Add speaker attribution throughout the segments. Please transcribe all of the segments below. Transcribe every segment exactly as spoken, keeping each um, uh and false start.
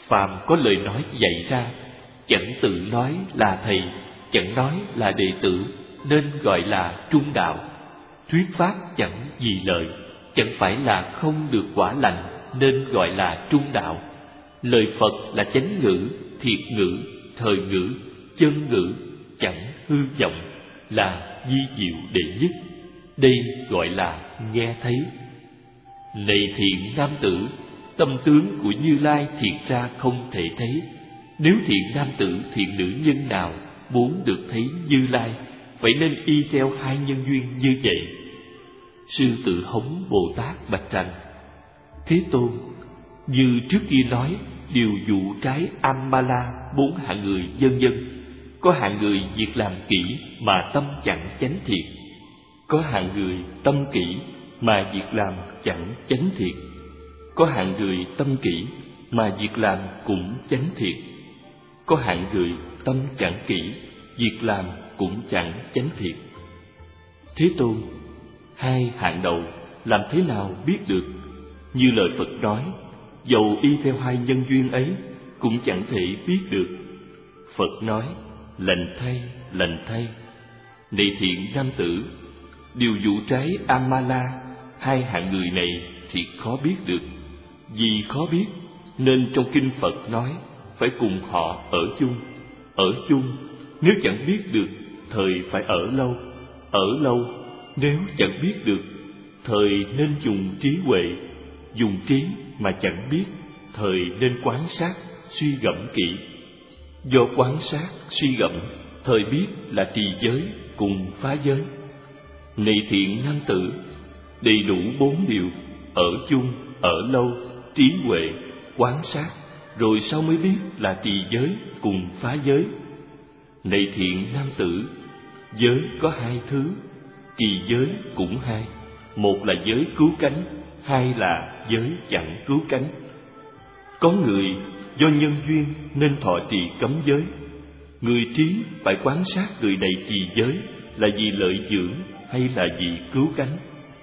Speaker 1: phàm có lời nói dạy ra, chẳng tự nói là thầy, chẳng nói là đệ tử, nên gọi là trung đạo. Thuyết pháp chẳng vì lợi, chẳng phải là không được quả lành, nên gọi là trung đạo. Lời Phật là chánh ngữ, thiệt ngữ, thời ngữ, chân ngữ, chẳng hư vọng, là vi diệu đệ nhất. Đây gọi là nghe thấy. Này thiện nam tử, tâm tướng của Như Lai thiệt ra không thể thấy. Nếu thiện nam tử, thiện nữ nhân nào muốn được thấy Như Lai, phải nên y theo hai nhân duyên như vậy. Sư Tử Hống Bồ Tát bạch rằng: Thế Tôn, như trước kia nói, điều dụ trái Ambala bốn hạng người vân vân. Có hạng người việc làm kỹ mà tâm chẳng chánh thiệt, có hạng người tâm kỹ mà việc làm chẳng chánh thiệt, có hạng người tâm kỹ mà việc làm cũng chánh thiệt, có hạng người tâm chẳng kỹ, việc làm cũng chẳng chánh thiệt. Thế Tôn, hai hạng đầu làm thế nào biết được? Như lời Phật nói, dầu y theo hai nhân duyên ấy cũng chẳng thể biết được. Phật nói: lành thay, lành thay. Này thiện nam tử, điều dụ trái Amala, hai hạng người này thì khó biết được. Vì khó biết nên trong kinh Phật nói phải cùng họ ở chung. Ở chung nếu chẳng biết được, thời phải ở lâu. Ở lâu nếu chẳng biết được, thời nên dùng trí huệ. Dùng trí mà chẳng biết, thời nên quán sát, suy gẫm kỹ. Do quán sát, suy gẫm, thời biết là trì giới cùng phá giới. Này thiện nam tử, đầy đủ bốn điều: ở chung, ở lâu, trí huệ, quán sát, rồi sau mới biết là trì giới cùng phá giới. Này thiện nam tử, giới có hai thứ, trì giới cũng hai. Một là giới cứu cánh, hai là giới chẳng cứu cánh. Có người do nhân duyên nên thọ trì cấm giới. Người trí phải quán sát người này trì giới là vì lợi dưỡng hay là vì cứu cánh.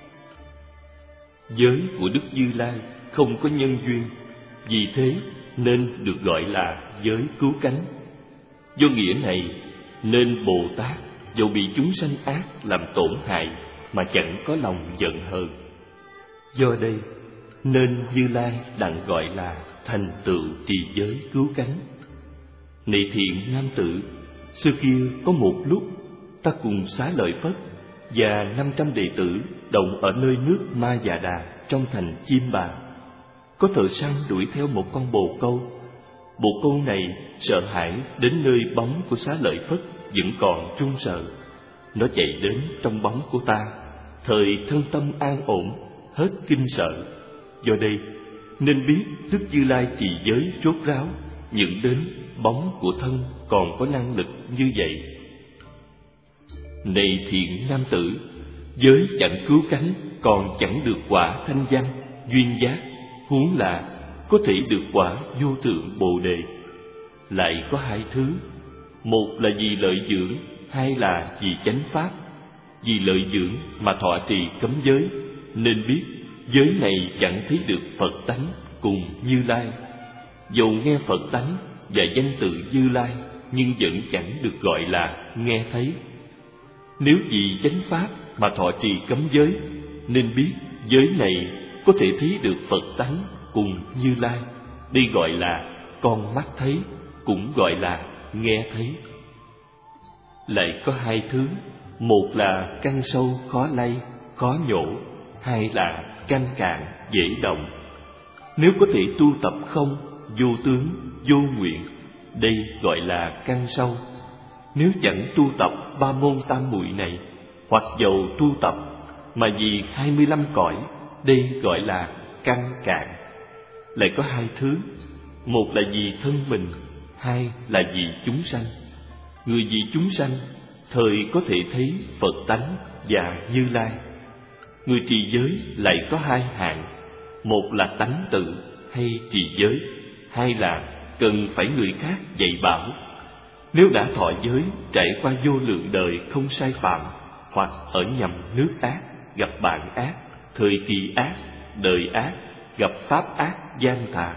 Speaker 1: Giới của Đức Như Lai không có nhân duyên, vì thế nên được gọi là giới cứu cánh. Do nghĩa này nên Bồ Tát dầu bị chúng sanh ác làm tổn hại mà chẳng có lòng giận hờn. Do đây nên Như Lai đặng gọi là thành tựu trì giới cứu cánh. Này thiện nam tử, xưa kia có một lúc ta cùng Xá Lợi Phất và năm trăm đệ tử động ở nơi nước Ma Già Đà trong thành Chiêm Bà. Có thợ săn đuổi theo một con bồ câu. Bồ câu này sợ hãi đến nơi bóng của Xá Lợi Phất vẫn còn run sợ. Nó chạy đến trong bóng của ta, thời thân tâm an ổn, hết kinh sợ. Do đây nên biết Đức Như Lai trì giới rốt ráo, những đến bóng của thân còn có năng lực như vậy. Này thiện nam tử, giới chẳng cứu cánh còn chẳng được quả thanh văn, duyên giác, huống là có thể được quả vô thượng bồ đề. Lại có hai thứ, một là vì lợi dưỡng, hai là vì chánh pháp. Vì lợi dưỡng mà thọ trì cấm giới, nên biết giới này chẳng thấy được Phật tánh cùng Như Lai. Dầu nghe Phật tánh và danh tự Như Lai, nhưng vẫn chẳng được gọi là nghe thấy. Nếu vì chánh pháp mà thọ trì cấm giới, nên biết giới này có thể thấy được Phật tánh cùng Như Lai. Đây gọi là con mắt thấy, cũng gọi là nghe thấy. Lại có hai thứ, một là căn sâu khó lay, khó nhổ, hai là căn cạn dễ động. Nếu có thể tu tập không, vô tướng, vô nguyện, đây gọi là căn sâu. Nếu chẳng tu tập ba môn tam muội này, hoặc dầu tu tập mà vì hai mươi lăm cõi, đây gọi là căn cạn. Lại có hai thứ, một là vì thân mình, hai là vì chúng sanh. Người vì chúng sanh, thời có thể thấy Phật tánh và Như Lai. Người trì giới lại có hai hạng, một là tánh tự hay trì giới, hai là cần phải người khác dạy bảo. Nếu đã thọ giới, trải qua vô lượng đời không sai phạm, hoặc ở nhầm nước ác, gặp bạn ác, thời kỳ ác, đời ác, gặp pháp ác gian tà,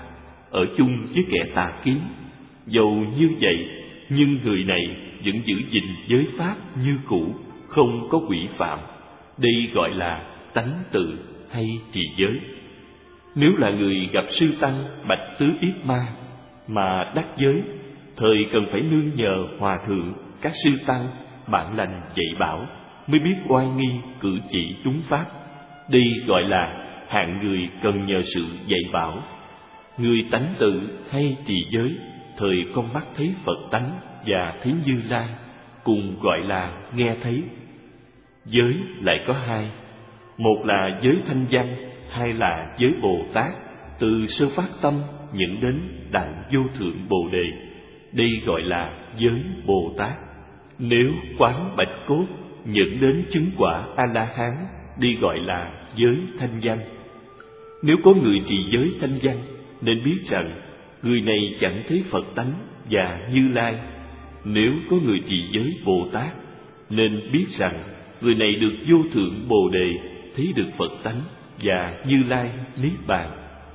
Speaker 1: ở chung với kẻ tà kiến. Dầu như vậy, nhưng người này vẫn giữ gìn giới pháp như cũ, không có quỷ phạm. Đây gọi là tánh tự hay trì giới. Nếu là người gặp sư tăng bạch tứ yết ma mà đắc giới, thời cần phải nương nhờ hòa thượng, các sư tăng bạn lành dạy bảo, mới biết oai nghi cử chỉ đúng pháp. Đây gọi là hạng người cần nhờ sự dạy bảo. Người tánh tự hay trì giới, thời con mắt thấy Phật tánh và thấy Như Lai, cùng gọi là nghe thấy. Giới lại có hai, một là giới thanh văn, hai là giới Bồ Tát, từ sơ phát tâm nhận đến đại vô thượng Bồ Đề. Đây gọi là giới Bồ Tát. Nếu quán bạch cốt nhận đến chứng quả A-la-hán, đi gọi là giới thanh văn. Nếu có người trì giới thanh văn, nên biết rằng người này chẳng thấy Phật tánh và Như Lai. Nếu có người trì giới Bồ Tát, nên biết rằng người này được vô thượng Bồ Đề, thấy được Phật tánh và Như Lai niết bàn.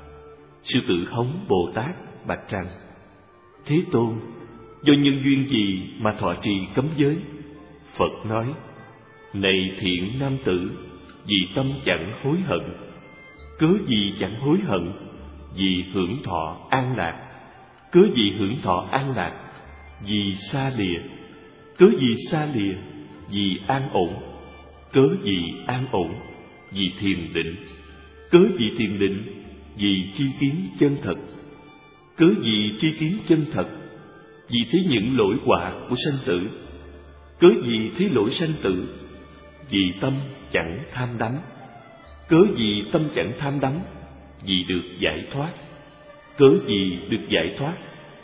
Speaker 1: Sư Tử Hống Bồ Tát bạch rằng: Thế Tôn, do nhân duyên gì mà thọ trì cấm giới? Phật nói: Này thiện nam tử, vì tâm chẳng hối hận. Cớ gì chẳng hối hận? Vì hưởng thọ an lạc. Cớ gì hưởng thọ an lạc? Vì xa lìa. Cớ gì xa lìa? Vì an ổn. Cớ gì an ổn? Vì thiền định. Cớ gì thiền định? Vì tri kiến chân thật. Cớ gì tri kiến chân thật? Vì thấy những lỗi quả của sanh tử. Cớ gì thấy lỗi sanh tử? Vì tâm chẳng tham đắm. Cớ gì tâm chẳng tham đắm? Vì được giải thoát. Cớ gì được giải thoát?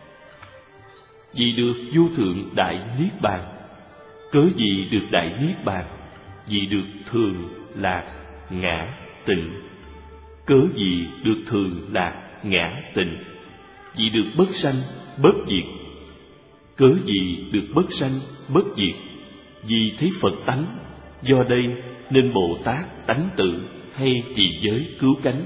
Speaker 1: Vì được vô thượng đại niết bàn. Cớ gì được đại niết bàn? Vì được thường lạc ngã tịnh. Cớ gì được thường lạc ngã tịnh? Vì được bất sanh bất diệt. Cớ gì được bất sanh bất diệt? Vì thấy Phật tánh. Do đây nên Bồ Tát tánh tự hay trì giới cứu cánh.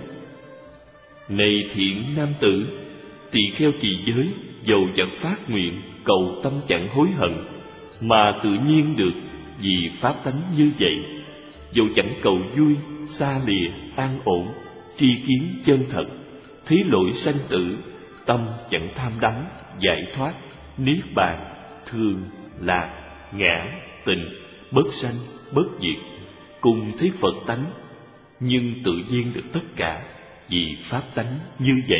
Speaker 1: Này thiện nam tử, tỳ kheo trì giới, dầu chẳng phát nguyện cầu tâm chẳng hối hận, mà tự nhiên được vì pháp tánh như vậy. Dầu chẳng cầu vui, xa lìa, an ổn, tri kiến chân thật, thấy lỗi sanh tử, tâm chẳng tham đắm, giải thoát, niết bàn, thường, lạc, ngã, tịnh, bất sanh, bất diệt, cùng thấy Phật tánh, nhưng tự nhiên được tất cả vì pháp tánh như vậy.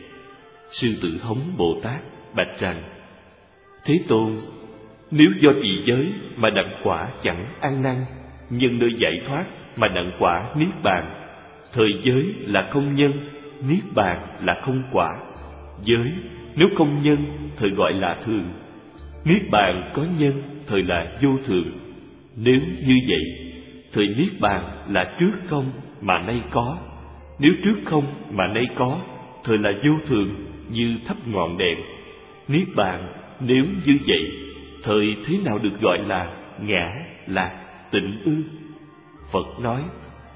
Speaker 1: Sư Tử Hống Bồ Tát bạch rằng: Thế Tôn, nếu do trì giới mà đặng quả chẳng ăn năn, nhân nơi giải thoát mà đặng quả niết bàn, thời giới là không nhân, niết bàn là không quả. Giới nếu không nhân, thời gọi là thường. Niết bàn có nhân, thời là vô thường. Nếu như vậy, thời niết bàn là trước không mà nay có. Nếu trước không mà nay có, thời là vô thường, như thắp ngọn đèn. Niết bàn nếu như vậy, thời thế nào được gọi là ngã, lạc, tịnh ư? Phật nói: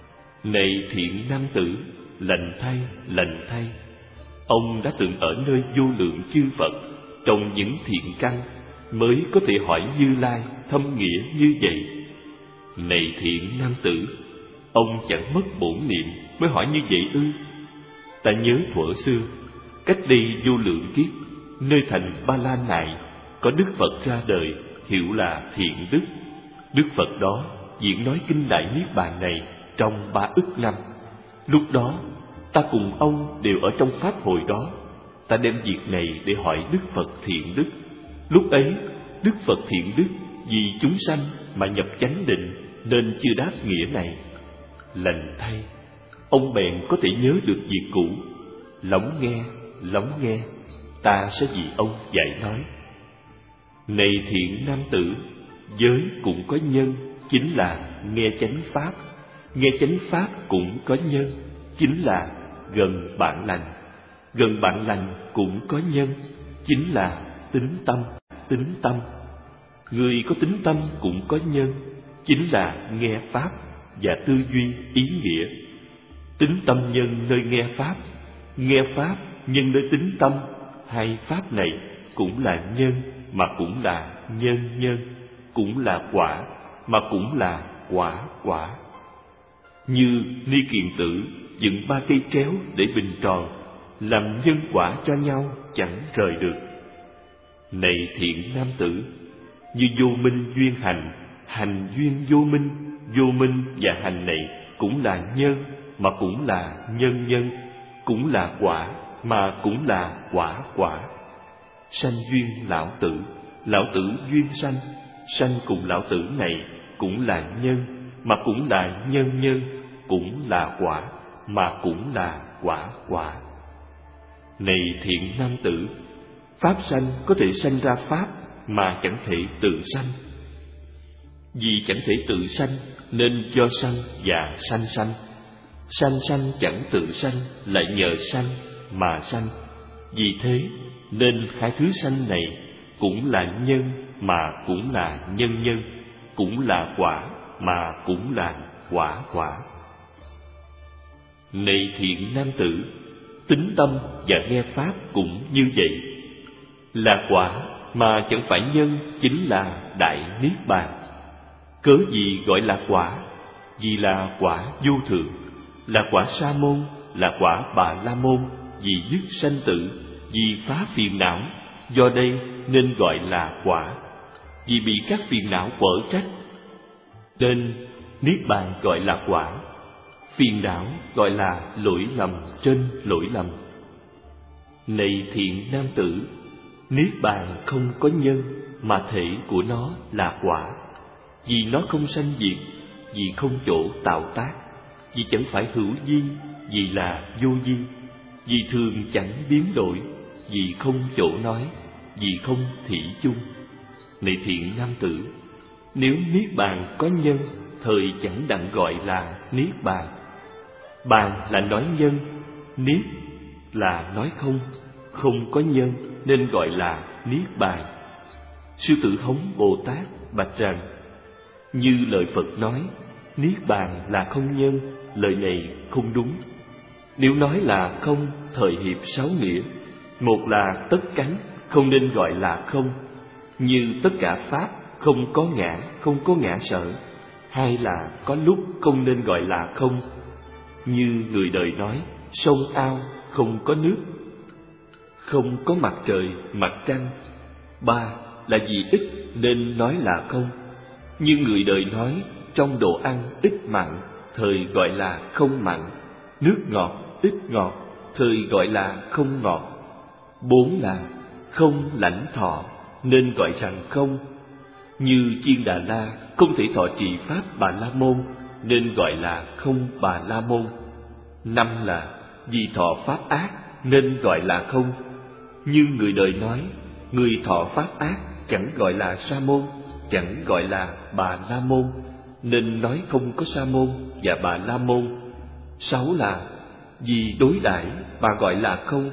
Speaker 1: Này thiện nam tử, lành thay, lành thay. Ông đã từng ở nơi vô lượng chư Phật, trong những thiện căn, mới có thể hỏi Như Lai thâm nghĩa như vậy. Này thiện nam tử, ông chẳng mất bổn niệm mới hỏi như vậy ư? Ta nhớ thuở xưa, cách đây vô lượng kiếp, nơi thành Ba La Nại, có Đức Phật ra đời, hiệu là Thiện Đức. Đức Phật đó diễn nói kinh Đại Niết Bàn này trong ba ức năm. Lúc đó, ta cùng ông đều ở trong pháp hội đó. Ta đem việc này để hỏi Đức Phật Thiện Đức. Lúc ấy, Đức Phật Thiện Đức vì chúng sanh mà nhập chánh định, nên chưa đáp nghĩa này. Lành thay, ông bèn có thể nhớ được việc cũ. Lóng nghe, lóng nghe, ta sẽ vì ông dạy nói. Này thiện nam tử, giới cũng có nhân, chính là nghe chánh pháp. Nghe chánh pháp cũng có nhân, chính là gần bạn lành. Gần bạn lành cũng có nhân, chính là tính tâm, tính tâm. Người có tính tâm cũng có nhân, chính là nghe pháp và tư duy ý nghĩa. Tính tâm nhân nơi nghe pháp, nghe pháp nhân nơi tính tâm, hai pháp này cũng là nhân mà cũng là nhân nhân, cũng là quả mà cũng là quả quả. Như Ni Kiền Tử dựng ba cây kéo để bình tròn, làm nhân quả cho nhau chẳng rời được. Này thiện nam tử, như vô minh duyên hành, hành duyên vô minh, vô minh và hành này cũng là nhân mà cũng là nhân nhân, cũng là quả mà cũng là quả quả. Sanh duyên lão tử, lão tử duyên sanh, sanh cùng lão tử này cũng là nhân mà cũng là nhân nhân, cũng là quả mà cũng là quả quả. Này thiện nam tử, pháp sanh có thể sanh ra pháp mà chẳng thể tự sanh. Vì chẳng thể tự sanh nên do sanh và sanh sanh. Sanh sanh chẳng tự sanh, lại nhờ sanh mà sanh. Vì thế nên hai thứ sanh này cũng là nhân mà cũng là nhân nhân, cũng là quả mà cũng là quả quả. Này thiện nam tử, tính tâm và nghe pháp cũng như vậy. Là quả mà chẳng phải nhân chính là đại niết bàn. Cớ gì gọi là quả? Vì là quả vô thượng, là quả sa môn, là quả bà la môn, vì dứt sanh tử, vì phá phiền não, do đây nên gọi là quả. Vì bị các phiền não quở trách nên niết bàn gọi là quả. Phiền não gọi là lỗi lầm trên lỗi lầm. Này thiện nam tử, niết bàn không có nhân mà thể của nó là quả. Vì nó không sanh diệt, vì không chỗ tạo tác, vì chẳng phải hữu vi, vì là vô vi, vì thường chẳng biến đổi, vì không chỗ nói, vì không thị chung. Này thiện nam tử, nếu niết bàn có nhân, thời chẳng đặng gọi là niết bàn. Bàn là nói nhân, niết là nói không, không có nhân nên gọi là niết bàn. Sư Tử Thống Bồ Tát bạch rằng, như lời Phật nói, niết bàn là không nhân, lời này không đúng. Nếu nói là không, thời hiệp sáu nghĩa. Một là tất cánh, không nên gọi là không, như tất cả pháp không có ngã, không có ngã sở. Hai là có lúc không nên gọi là không, như người đời nói sông ao không có nước, không có mặt trời, mặt trăng. Ba là vì ít nên nói là không, như người đời nói trong đồ ăn ít mặn, thời gọi là không mặn. Nước ngọt ít ngọt, thời gọi là không ngọt. Bốn là không lãnh thọ, nên gọi rằng không, như Chiên Đà La không thể thọ trì pháp Bà La Môn, nên gọi là không Bà La Môn. Năm là vì thọ pháp ác nên gọi là không, như người đời nói người thọ pháp ác chẳng gọi là Sa Môn, chẳng gọi là Bà La Môn, nên nói không có Sa Môn và Bà La Môn. Sáu là vì đối đãi mà gọi là không,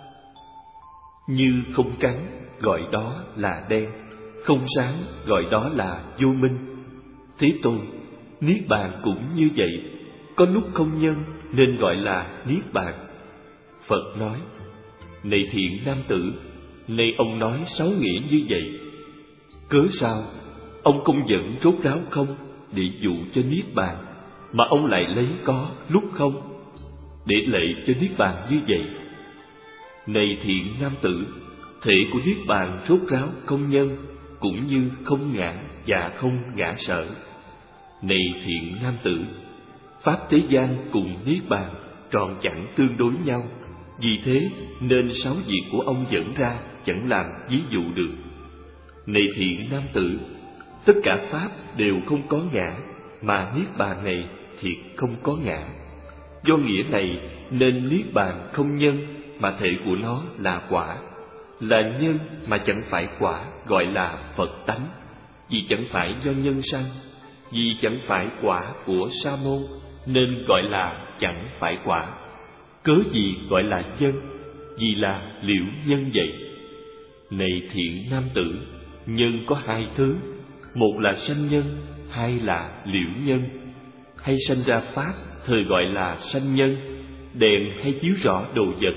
Speaker 1: như không trắng gọi đó là đen, không sáng gọi đó là vô minh. Thế Tôn, niết bàn cũng như vậy, có lúc không nhân nên gọi là niết bàn. Phật nói, này thiện nam tử, nay ông nói sáu nghĩa như vậy, cớ sao ông không dẫn rốt ráo không để dụ cho niết bàn, mà ông lại lấy có lúc không để lệ cho niết bàn như vậy? Này thiện nam tử, thể của niết bàn rốt ráo không nhân, cũng như không ngã và không ngã sở. Này thiện nam tử, pháp thế gian cùng niết bàn tròn chẳng tương đối nhau, vì thế nên sáu việc của ông dẫn ra chẳng làm ví dụ được. Này thiện nam tử, tất cả pháp đều không có ngã, mà niết bàn này thiệt không có ngã. Do nghĩa này nên niết bàn không nhân, mà thể của nó là quả. Là nhân mà chẳng phải quả, gọi là Phật tánh. Vì chẳng phải do nhân sanh, vì chẳng phải quả của Sa Môn, nên gọi là chẳng phải quả. Cớ gì gọi là nhân? Vì là liễu nhân vậy. Này thiện nam tử, nhân có hai thứ, một là sanh nhân, hai là liễu nhân. Hay sanh ra pháp, thời gọi là sanh nhân. Đèn hay chiếu rõ đồ vật,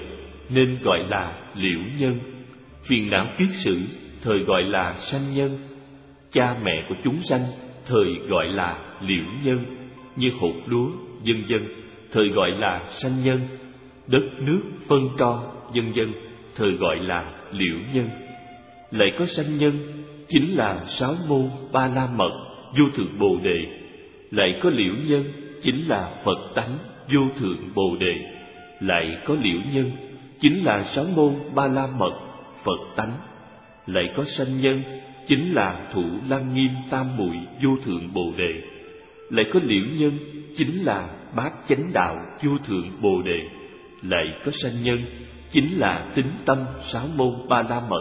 Speaker 1: nên gọi là liễu nhân. Phiền não kiết sử thời gọi là sanh nhân. Cha mẹ của chúng sanh thời gọi là liễu nhân, như hột lúa vân vân thời gọi là sanh nhân. Đất nước phân tro vân vân thời gọi là liễu nhân. Lại có sanh nhân chính là sáu môn ba la mật vô thượng bồ đề. Lại có liễu nhân chính là Phật tánh vô thượng bồ đề. Lại có liễu nhân chính là sáu môn ba la mật Phật tánh. Lại có sanh nhân chính là Thủ Lăng Nghiêm Tam Muội vô thượng bồ đề. Lại có liễu nhân chính là Bát Chánh Đạo vô thượng bồ đề. Lại có sanh nhân chính là Tín Tâm sáu môn ba la mật.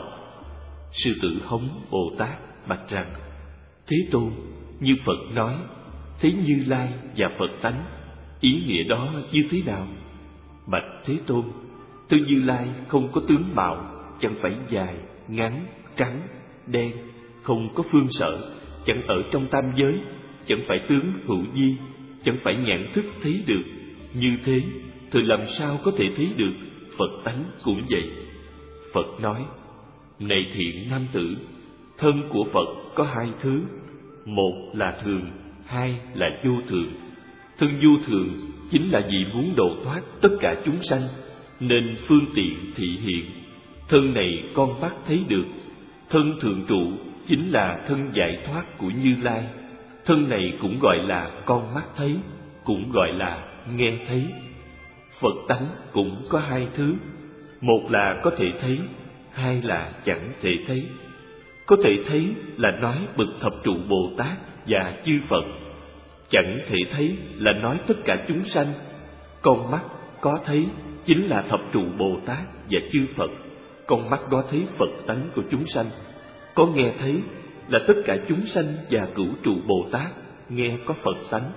Speaker 1: Sư Tử Hống Bồ Tát bạch rằng: Thế Tôn, như Phật nói, thấy Như Lai và Phật tánh, ý nghĩa đó như thế nào? Bạch Thế Tôn, thứ Như Lai không có tướng mạo, chẳng phải dài, ngắn, trắng, đen, không có phương sở, chẳng ở trong tam giới, chẳng phải tướng hữu vi, chẳng phải nhãn thức thấy được. Như thế, thì làm sao có thể thấy được Phật tánh cũng vậy. Phật nói: Này thiện nam tử, thân của Phật có hai thứ, một là thường, hai là vô thường. Thân vô thường chính là vì muốn độ thoát tất cả chúng sanh, nên phương tiện thị hiện. Thân này con mắt thấy được. Thân thường trụ chính là thân giải thoát của Như Lai. Thân này cũng gọi là con mắt thấy, cũng gọi là nghe thấy. Phật tánh cũng có hai thứ, một là có thể thấy, hai là chẳng thể thấy. Có thể thấy là nói bậc thập trụ Bồ Tát và chư Phật. Chẳng thể thấy là nói tất cả chúng sanh. Con mắt có thấy chính là thập trụ Bồ Tát và chư Phật. Con mắt có thấy Phật tánh của chúng sanh. Có nghe thấy là tất cả chúng sanh và cửu trụ Bồ Tát nghe có Phật tánh.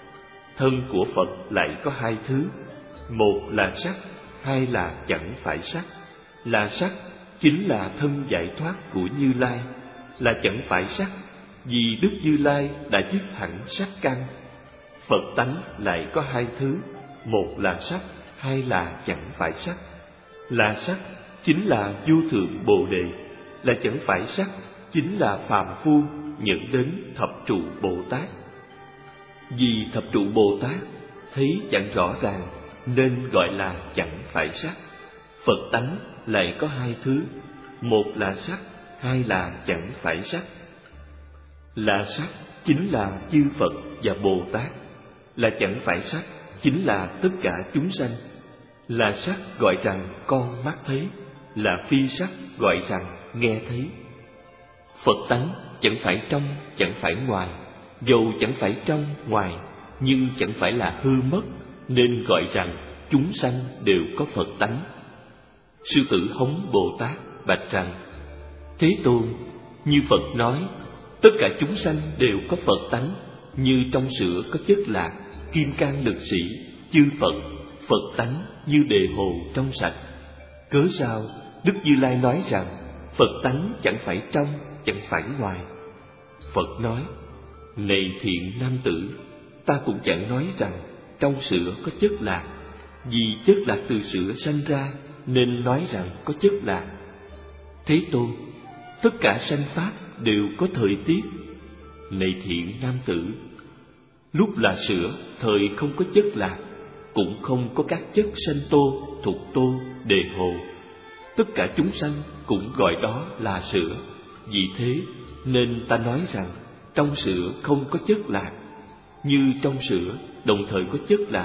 Speaker 1: Thân của Phật lại có hai thứ, một là sắc, hai là chẳng phải sắc. Là sắc chính là thân giải thoát của Như Lai, là chẳng phải sắc vì Đức Như Lai đã dứt hẳn sắc căn. Phật tánh lại có hai thứ, một là sắc, hai là chẳng phải sắc. Là sắc chính là vô thượng bồ đề, là chẳng phải sắc chính là phàm phu nhận đến thập trụ Bồ Tát. Vì thập trụ Bồ Tát thấy chẳng rõ ràng nên gọi là chẳng phải sắc. Phật tánh lại có hai thứ, một là sắc, hai là chẳng phải sắc. Là sắc chính là chư Phật và Bồ Tát, là chẳng phải sắc chính là tất cả chúng sanh. Là sắc gọi rằng con mắt thấy, là phi sắc gọi rằng nghe thấy. Phật tánh chẳng phải trong, chẳng phải ngoài, dầu chẳng phải trong, ngoài, nhưng chẳng phải là hư mất, nên gọi rằng chúng sanh đều có Phật tánh. Sư Tử Hống Bồ Tát bạch rằng: Thế Tôn, như Phật nói, tất cả chúng sanh đều có Phật tánh, như trong sữa có chất lạc, kim cang lực sĩ, chư Phật, Phật tánh như đề hồ trong sạch. Cớ sao Đức Như Lai nói rằng Phật tánh chẳng phải trong, chẳng phải ngoài? Phật nói: Này thiện nam tử, ta cũng chẳng nói rằng trong sữa có chất lạc, vì chất lạc từ sữa sanh ra, nên nói rằng có chất lạc. Thế Tôn, tất cả sanh pháp đều có thời tiết. Này thiện nam tử, lúc là sữa thời không có chất lạc, cũng không có các chất sanh tô, thục tô, đề hồ. Tất cả chúng sanh cũng gọi đó là sữa. Vì thế nên ta nói rằng trong sữa không có chất lạc, như trong sữa đồng thời có chất lạc.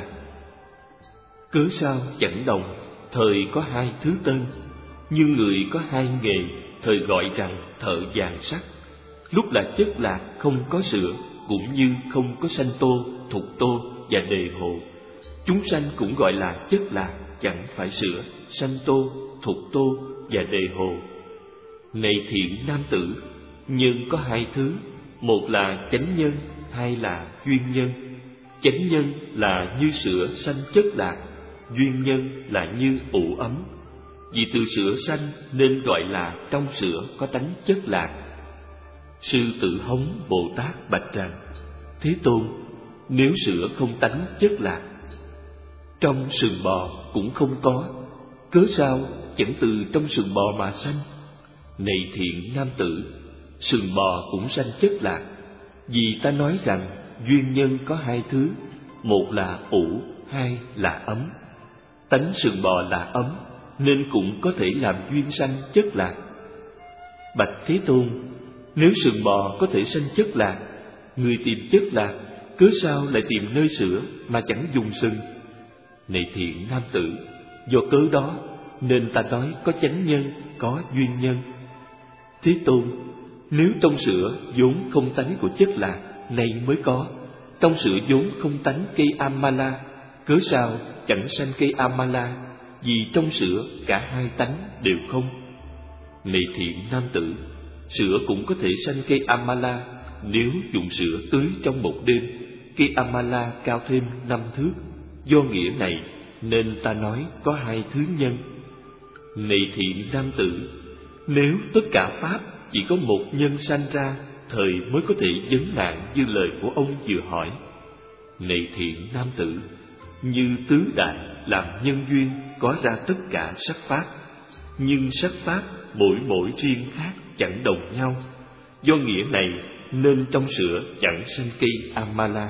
Speaker 1: Cớ sao chẳng đồng thời có hai thứ tên, như người có hai nghề thời gọi rằng thợ vàng sắt. Lúc là chất lạc không có sữa, cũng như không có sanh tô, thục tô và đề hồ. Chúng sanh cũng gọi là chất lạc, chẳng phải sữa, sanh tô, thục tô và đề hồ. Này thiện nam tử, nhân có hai thứ, một là chánh nhân, hai là duyên nhân. Chánh nhân là như sữa sanh chất lạc, duyên nhân là như ủ ấm. Vì từ sữa sanh nên gọi là trong sữa có tánh chất lạc. Sư Tử Hống Bồ Tát bạch rằng: Thế Tôn, nếu sữa không tánh chất lạc, trong sườn bò cũng không có. Cớ cớ sao chẳng từ trong sừng bò mà sanh? Này thiện nam tử, sừng bò cũng sanh chất lạc. Vì ta nói rằng duyên nhân có hai thứ, một là ủ, hai là ấm. Tánh sừng bò là ấm, nên cũng có thể làm duyên sanh chất lạc. Bạch Thế Tôn, nếu sừng bò có thể sanh chất lạc, người tìm chất lạc, cớ sao lại tìm nơi sữa mà chẳng dùng sừng? Này thiện nam tử, do cớ đó nên ta nói có chánh nhân, có duyên nhân. Thế Tôn, nếu trong sữa vốn không tánh của chất lạc, nay mới có, trong sữa vốn không tánh cây Amala, cớ sao chẳng sanh cây Amala? Vì trong sữa cả hai tánh đều không. Này thiện nam tử, sữa cũng có thể sanh cây Amala, nếu dùng sữa tưới trong một đêm, cây Amala cao thêm năm thước. Do nghĩa này nên ta nói có hai thứ nhân. Này thiện nam tử, nếu tất cả pháp chỉ có một nhân sanh ra, thời mới có thể vấn nạn như lời của ông vừa hỏi. Này thiện nam tử, như tứ đại làm nhân duyên có ra tất cả sắc pháp, nhưng sắc pháp mỗi mỗi riêng khác chẳng đồng nhau. Do nghĩa này nên trong sữa chẳng sanh cây Amala.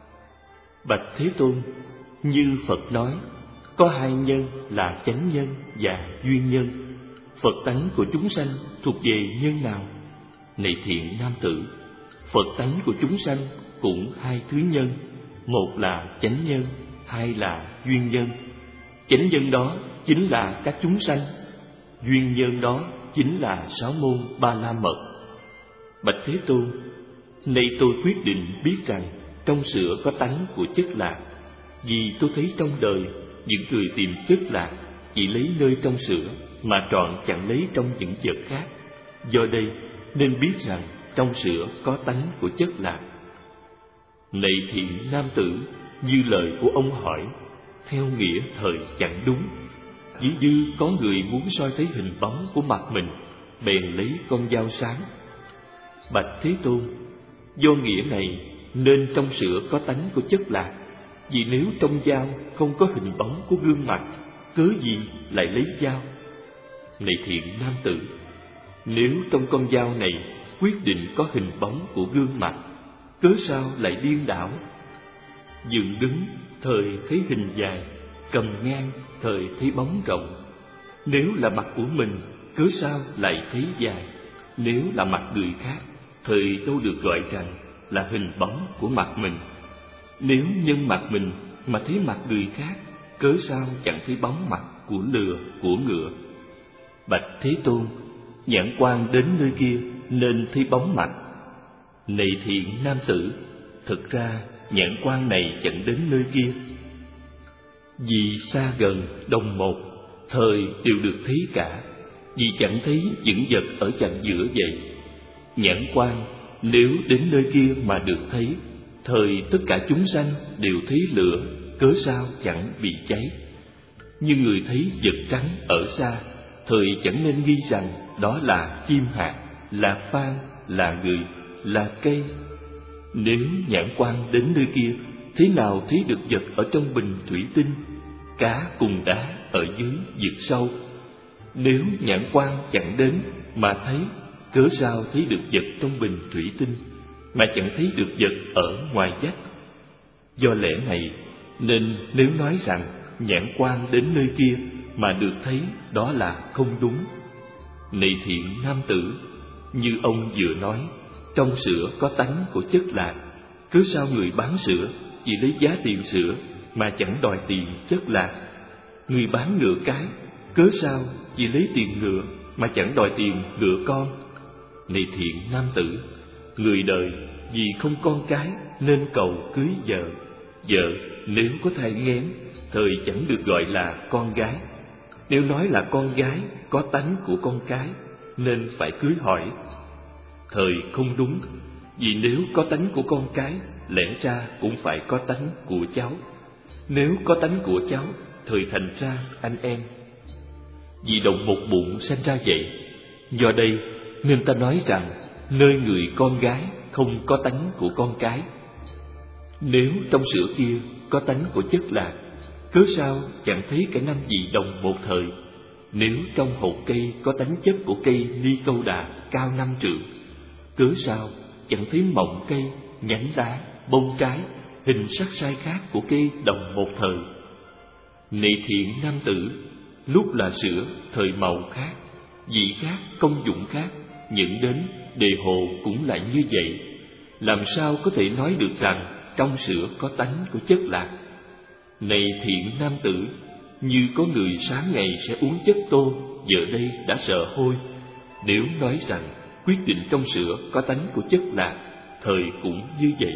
Speaker 1: Bạch Thế Tôn, như Phật nói, có hai nhân là chánh nhân và duyên nhân. Phật tánh của chúng sanh thuộc về nhân nào? Này thiện nam tử, Phật tánh của chúng sanh cũng hai thứ nhân, một là chánh nhân, hai là duyên nhân. Chánh nhân đó chính là các chúng sanh, duyên nhân đó chính là sáu môn ba la mật. Bạch Thế Tôn, nay tôi quyết định biết rằng trong sữa có tánh của chất lạc, vì tôi thấy trong đời những người tìm chất lạc chỉ lấy nơi trong sữa mà trọn chẳng lấy trong những vật khác. Do đây nên biết rằng trong sữa có tánh của chất lạc. Này thiện nam tử, như lời của ông hỏi, theo nghĩa thời chẳng đúng. Ví như có người muốn soi thấy hình bóng của mặt mình, bèn lấy con dao sáng. Bạch Thế Tôn, do nghĩa này nên trong sữa có tánh của chất lạc. Vì nếu trong dao không có hình bóng của gương mặt, cớ gì lại lấy dao? Này thiện nam tử, nếu trong con dao này quyết định có hình bóng của gương mặt, cớ sao lại điên đảo? Dựng đứng thời thấy hình dài, cầm ngang thời thấy bóng rộng. Nếu là mặt của mình, cớ sao lại thấy dài? Nếu là mặt người khác, thời đâu được gọi rằng là hình bóng của mặt mình. Nếu nhân mặt mình mà thấy mặt người khác, cớ sao chẳng thấy bóng mặt của lừa, của ngựa? Bạch Thế Tôn, nhãn quan đến nơi kia nên thấy bóng mặt. Này thiện nam tử, thực ra nhãn quan này chẳng đến nơi kia. Vì xa gần đồng một, thời đều được thấy cả, vì chẳng thấy những vật ở chặng giữa vậy. Nhãn quan nếu đến nơi kia mà được thấy, thời tất cả chúng sanh đều thấy lửa, cớ sao chẳng bị cháy? Như người thấy vật trắng ở xa, thời chẳng nên nghi rằng đó là chim hạt, là phan, là người, là cây. Nếu nhãn quan đến nơi kia, thế nào thấy được vật ở trong bình thủy tinh, cá cùng đá ở dưới vực sâu? Nếu nhãn quan chẳng đến mà thấy, cớ sao thấy được vật trong bình thủy tinh, mà chẳng thấy được vật ở ngoài vách? Do lẽ này nên nếu nói rằng nhãn quan đến nơi kia mà được thấy, đó là không đúng. Này thiện nam tử, như ông vừa nói, trong sữa có tánh của chất lạc, cứ sao người bán sữa chỉ lấy giá tiền sữa mà chẳng đòi tiền chất lạc? Người bán ngựa cái, cớ sao chỉ lấy tiền ngựa mà chẳng đòi tiền ngựa con? Này thiện nam tử, người đời vì không con cái nên cầu cưới vợ. Vợ nếu có thai nghén, thời chẳng được gọi là con gái. Nếu nói là con gái có tánh của con cái, nên phải cưới hỏi. Thời không đúng, vì nếu có tánh của con cái, lẽ ra cũng phải có tánh của cháu. Nếu có tánh của cháu, thời thành ra anh em. Vì đồng một bụng sanh ra vậy. Do đây nên ta nói rằng nơi người con gái không có tánh của con cái. Nếu trong sữa kia có tánh của chất lạc, cớ sao chẳng thấy cả năm vị đồng một thời Nếu trong hột cây có tánh chất của cây ni câu đà cao năm trượng, cớ sao chẳng thấy mọng cây, nhánh lá, bông trái, hình sắc sai khác của cây đồng một thời? Này thiện nam tử, lúc là sữa, thời màu khác, vị khác, công dụng khác, những đến đề hồ cũng lại như vậy. Làm sao có thể nói được rằng trong sữa có tánh của chất lạc? Này thiện nam tử, như có người sáng ngày sẽ uống chất tô, giờ đây đã sợ hôi. Nếu nói rằng quyết định trong sữa có tánh của chất lạc, thời cũng như vậy.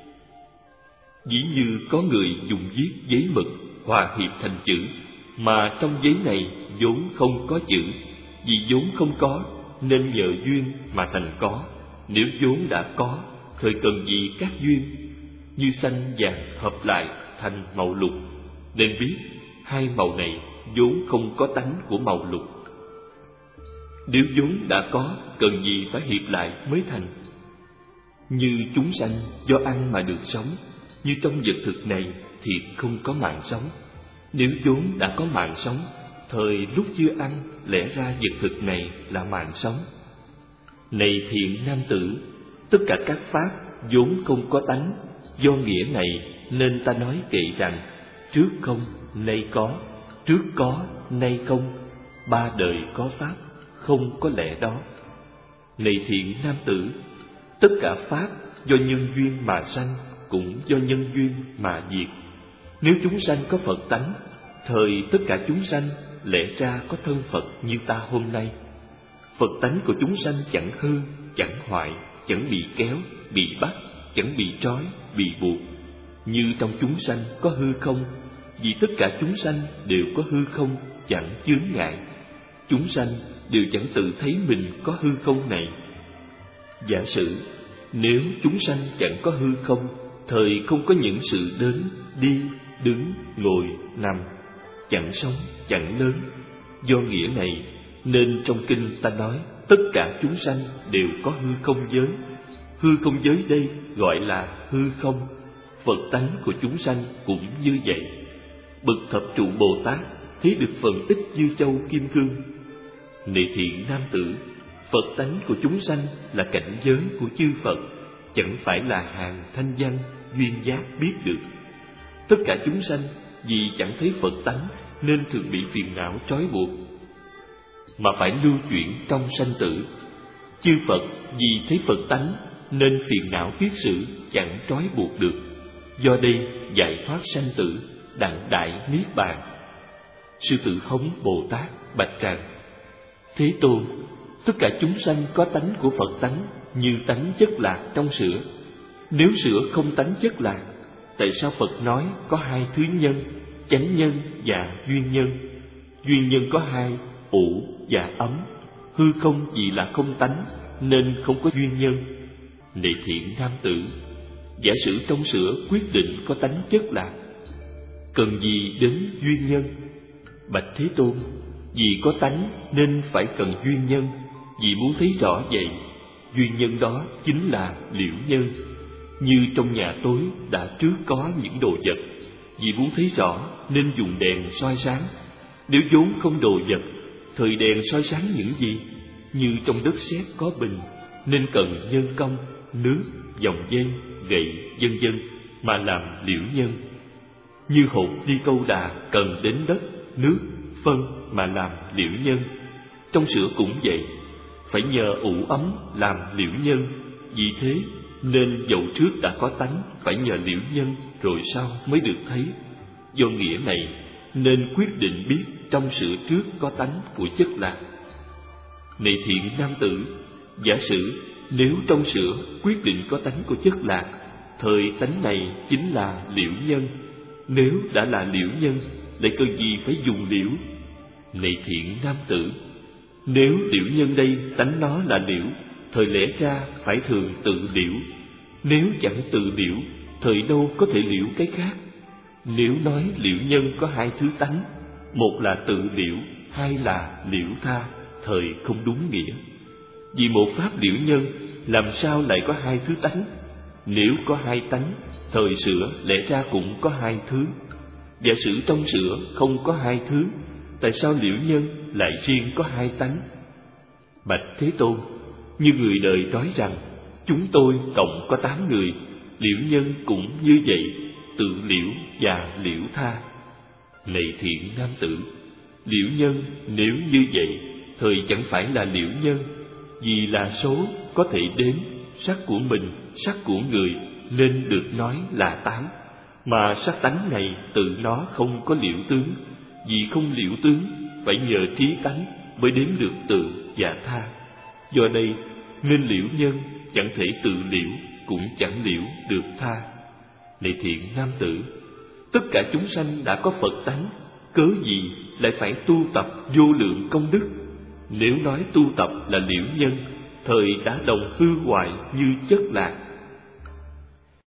Speaker 1: Ví như có người dùng viết giấy mực hòa hiệp thành chữ, mà trong giấy này vốn không có chữ. Vì vốn không có nên nhờ duyên mà thành có. Nếu vốn đã có, thời cần gì các duyên? Như xanh vàng hợp lại thành màu lục, nên biết hai màu này vốn không có tánh của màu lục. Nếu vốn đã có, cần gì phải hiệp lại mới thành? Như chúng sanh do ăn mà được sống, như trong vật thực này thì không có mạng sống. Nếu vốn đã có mạng sống, thời lúc chưa ăn, lẽ ra vật thực này là mạng sống. Này thiện nam tử, tất cả các pháp vốn không có tánh. Do nghĩa này nên ta nói kệ rằng trước không, nay có, trước có, nay không, ba đời có pháp, không có lẽ đó. Này thiện nam tử, tất cả pháp do nhân duyên mà sanh, cũng do nhân duyên mà diệt. Nếu chúng sanh có Phật tánh, thời tất cả chúng sanh lẽ ra có thân Phật như ta hôm nay. Phật tánh của chúng sanh chẳng hư, chẳng hoại, chẳng bị kéo, bị bắt, chẳng bị trói, bị buộc. Như trong chúng sanh có hư không, vì tất cả chúng sanh đều có hư không, chẳng chướng ngại. Chúng sanh đều chẳng tự thấy mình có hư không này. Giả sử nếu chúng sanh chẳng có hư không, thời không có những sự đến, đi, đứng, ngồi, nằm, chẳng sống, chẳng lớn. Do nghĩa này nên trong kinh ta nói tất cả chúng sanh đều có hư không giới. Hư không giới đây gọi là hư không. Phật tánh của chúng sanh cũng như vậy. Bậc thập trụ Bồ Tát thấy được phần ích Dư Châu Kim Cương. Này thiện nam tử, Phật tánh của chúng sanh là cảnh giới của chư Phật, chẳng phải là hàng thanh văn duyên giác biết được. Tất cả chúng sanh vì chẳng thấy Phật tánh nên thường bị phiền não trói buộc, mà phải lưu chuyển trong sanh tử. Chư Phật vì thấy Phật tánh nên phiền não kiết sử, chẳng trói buộc được. Do đây giải thoát sanh tử, đặng đại niết bàn. Sư Tử Hống Bồ Tát bạch rằng: Thế Tôn, tất cả chúng sanh có tánh của Phật tánh như tánh chất lạc trong sữa. Nếu sữa không tánh chất lạc, tại sao Phật nói có hai thứ nhân, chánh nhân và duyên nhân? Duyên nhân có hai, ủ và ấm. Hư không vì là không tánh nên không có duyên nhân. Này thiện nam tử, giả sử trong sữa quyết định có tánh chất lạc, cần gì đến duyên nhân? Bạch Thế Tôn, vì có tánh nên phải cần duyên nhân. Vì muốn thấy rõ vậy, duyên nhân đó chính là liễu nhân. Như trong nhà tối đã trước có những đồ vật, vì muốn thấy rõ nên dùng đèn soi sáng. Nếu vốn không đồ vật, thời đèn soi sáng những gì? Như trong đất sét có bình, nên cần nhân công, nước, dòng dây, gậy, vân vân mà làm liễu nhân. Như hột đi câu đà cần đến đất, nước, phân mà làm liễu nhân. Trong sữa cũng vậy, phải nhờ ủ ấm làm liễu nhân. Vì thế nên dầu trước đã có tánh, phải nhờ liễu nhân rồi sau mới được thấy. Do nghĩa này nên quyết định biết trong sữa trước có tánh của chất lạc. Này thiện nam tử, giả sử nếu trong sữa quyết định có tánh của chất lạc, thời tánh này chính là liễu nhân. Nếu đã là liễu nhân, lại cần gì phải dùng liễu? Này thiện nam tử, nếu liễu nhân đây tánh nó là liễu, thời lẽ ra phải thường tự liễu. Nếu chẳng tự liễu, thời đâu có thể liễu cái khác. Nếu nói liễu nhân có hai thứ tánh, một là tự liễu, hai là liễu tha, thời không đúng nghĩa. Vì một pháp liễu nhân làm sao lại có hai thứ tánh? Nếu có hai tánh, thời sữa lẽ ra cũng có hai thứ. Giả sử trong sữa không có hai thứ, tại sao liễu nhân lại riêng có hai tánh. Bạch Thế Tôn, như người đời nói rằng chúng tôi cộng có tám người, Liễu Nhân cũng như vậy, tự liễu và liễu tha. Này thiện nam tử, Liễu Nhân nếu như vậy thời chẳng phải là liễu nhân, vì là số có thể đếm, sắc của mình, sắc của người nên được nói là tám, mà sắc tánh này tự nó không có liễu tướng, vì không liễu tướng phải nhờ trí tánh mới đếm được tự và tha. Do đây nên liễu nhân chẳng thể tự liễu, cũng chẳng liễu được tha. Này thiện nam tử, tất cả chúng sanh đã có Phật tánh, cớ gì lại phải tu tập vô lượng công đức? Nếu nói tu tập là liễu nhân, thời đã đồng hư hoại như chất lạc,